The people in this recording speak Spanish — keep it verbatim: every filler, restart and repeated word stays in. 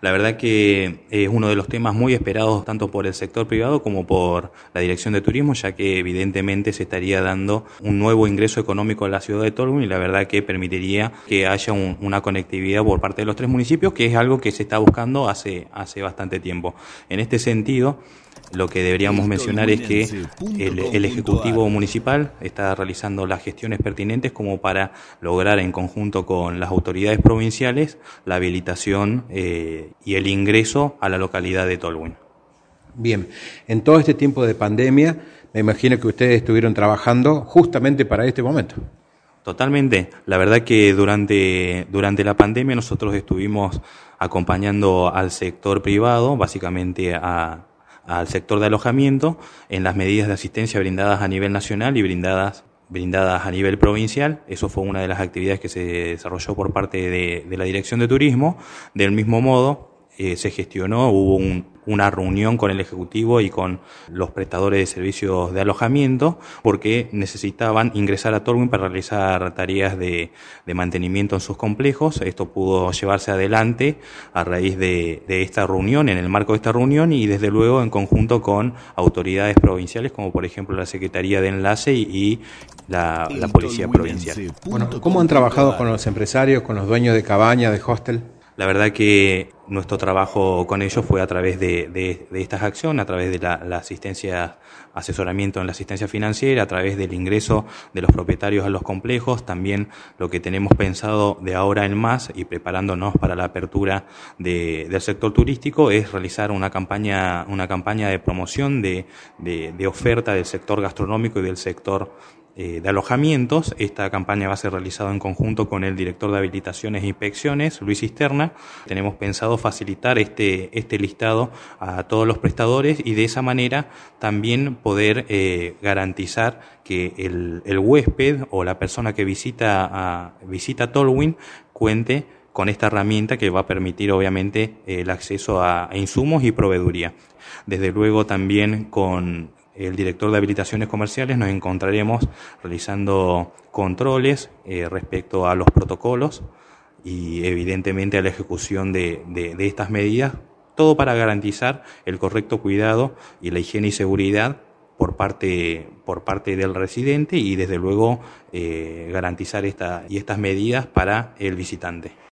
La verdad que es uno de los temas muy esperados tanto por el sector privado como por la Dirección de Turismo, ya que evidentemente se estaría dando un nuevo ingreso económico a la ciudad de Tolwyn y la verdad que permitiría que haya un, una conectividad por parte de los tres municipios, que es algo que se está buscando hace, hace bastante tiempo. En este sentido, lo que deberíamos mencionar es que el, el Ejecutivo Municipal está realizando las gestiones pertinentes como para lograr en conjunto con las autoridades provinciales la habilitación eh, y el ingreso a la localidad de Tolwyn. Bien, en todo este tiempo de pandemia, me imagino que ustedes estuvieron trabajando justamente para este momento. Totalmente. La verdad que durante, durante la pandemia nosotros estuvimos acompañando al sector privado, básicamente a al sector de alojamiento en las medidas de asistencia brindadas a nivel nacional y brindadas brindadas a nivel provincial. Eso fue una de las actividades que se desarrolló por parte de, de la Dirección de Turismo. Del mismo modo, eh, se gestionó, hubo un, una reunión con el Ejecutivo y con los prestadores de servicios de alojamiento porque necesitaban ingresar a Tolwyn para realizar tareas de, de mantenimiento en sus complejos. Esto pudo llevarse adelante a raíz de, de esta reunión, en el marco de esta reunión y desde luego en conjunto con autoridades provinciales como por ejemplo la Secretaría de Enlace y, y la, la Policía Provincial. Bueno, ¿cómo han trabajado con los empresarios, con los dueños de cabañas, de hostel? La verdad que nuestro trabajo con ellos fue a través de, de, de estas acciones, a través de la, la asistencia, asesoramiento en la asistencia financiera, a través del ingreso de los propietarios a los complejos, también lo que tenemos pensado de ahora en más y preparándonos para la apertura de, del sector turístico es realizar una campaña, una campaña de promoción de, de, de oferta del sector gastronómico y del sector Eh, de alojamientos. Esta campaña va a ser realizada en conjunto con el director de habilitaciones e inspecciones, Luis Cisterna. Tenemos pensado facilitar este, este listado a todos los prestadores y de esa manera también poder eh, garantizar que el, el huésped o la persona que visita, a, visita Tolwyn cuente con esta herramienta que va a permitir obviamente el acceso a, a insumos y proveeduría. Desde luego también con el director de habilitaciones comerciales nos encontraremos realizando controles eh, respecto a los protocolos y evidentemente a la ejecución de, de, de estas medidas, todo para garantizar el correcto cuidado y la higiene y seguridad por parte, por parte del residente y desde luego eh, garantizar esta, y estas medidas para el visitante.